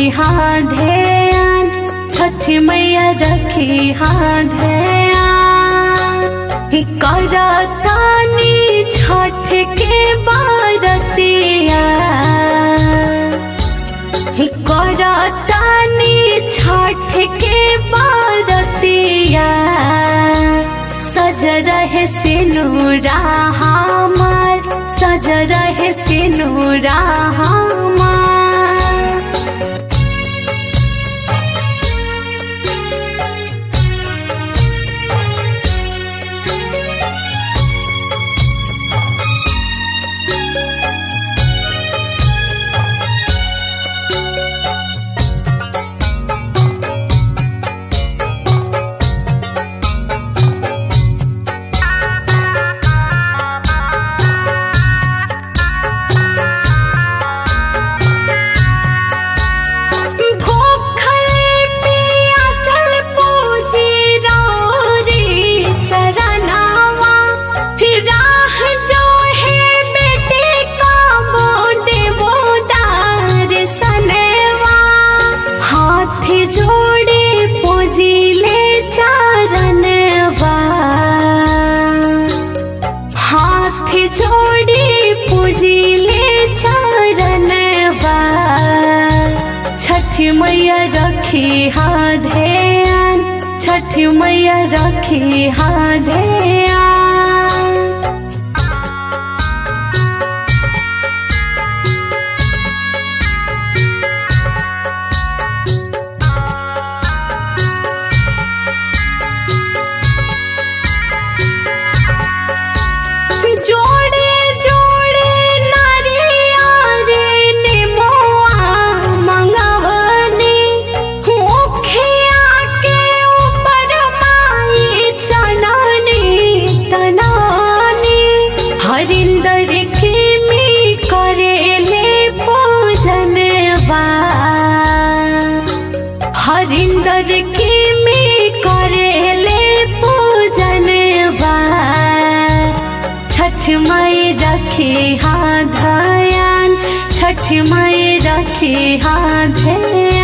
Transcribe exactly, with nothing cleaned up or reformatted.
हाँ ध्यान, छठी मैया रखी हाँ ध्यान। करतानी छठ के बरतिया, करतानी छठ के बरतिया। सज रहे सिनुरा हमार, सज रहे सिनुरा हमार। छठी मैया रखी हाँ ध्यान, छठी मैया रखी हाँ ध्यान। हरिंदर की मी करेले पूजन बा, छठ माई रखी हाँ ध्यान, छठ माई रखी हाँ ध्यान।